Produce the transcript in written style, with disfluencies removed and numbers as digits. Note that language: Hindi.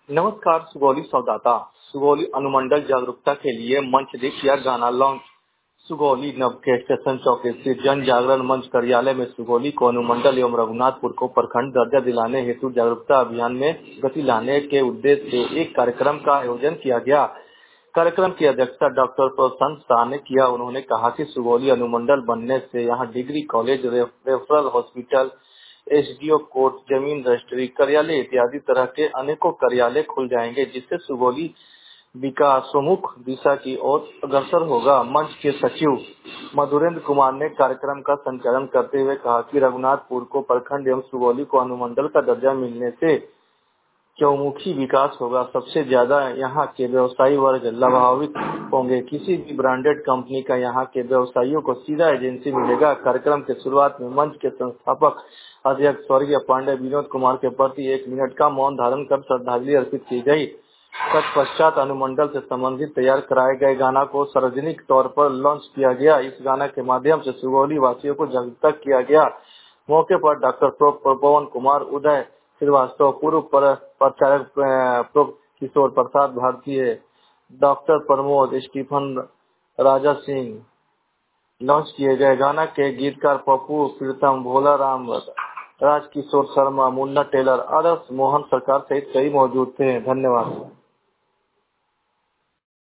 नमस्कार। सुगौली संवाददाता। सुगौली अनुमंडल जागरूकता के लिए मंच ने किया गाना लॉन्च। सुगौली नवके स्टेशन चौक स्थित जन जागरण मंच कार्यालय में सुगौली को अनुमंडल एवं रघुनाथपुर को प्रखंड दर्जा दिलाने हेतु जागरूकता अभियान में गति लाने के उद्देश्य से एक कार्यक्रम का आयोजन किया गया। कार्यक्रम की अध्यक्षता डॉक्टर प्रसन्न शाह ने किया। उन्होंने कहा कि सुगौली अनुमंडल बनने से यहाँ degree college, referral hospital, SDO court, जमीन रजिस्ट्री कार्यालय इत्यादि तरह के अनेकों कार्यालय खुल जाएंगे, जिससे सुगौली विकासोन्मुख दिशा की ओर अग्रसर होगा। मंच के सचिव मधुरेंद्र कुमार ने कार्यक्रम का संचालन करते हुए कहा कि रघुनाथपुर को प्रखंड एवं सुगौली को अनुमंडल का दर्जा मिलने से चौमुखी विकास होगा। सबसे ज्यादा यहाँ के व्यवसायी वर्ग लाभान्वित होंगे। किसी भी ब्रांडेड कंपनी का यहाँ के व्यवसायियों को सीधा एजेंसी मिलेगा। कार्यक्रम के शुरुआत में मंच के संस्थापक अध्यक्ष स्वर्गीय पांडे विनोद कुमार के प्रति 1 मिनट का मौन धारण कर श्रद्धांजलि अर्पित की गई। तत्पश्चात अनुमंडल से संबंधित तैयार कराए गए गाना को सार्वजनिक तौर पर लॉन्च किया गया। इस गाना के माध्यम से सुगौली वासियों को जागरूक किया गया। मौके पर डॉक्टर पवन कुमार, उदय श्रीवास्तव, पूर्व प्रचारक Kishore Prasad Bhartiya, doctor Pramod, Stephen, Raja Singh, launch किए गए गाना के गीतकार पप्पू, प्रीतम, भोला राम, राजकिशोर शर्मा, मुन्ना टेलर, आदर्श, मोहन सरकार सहित कई मौजूद थे। धन्यवाद।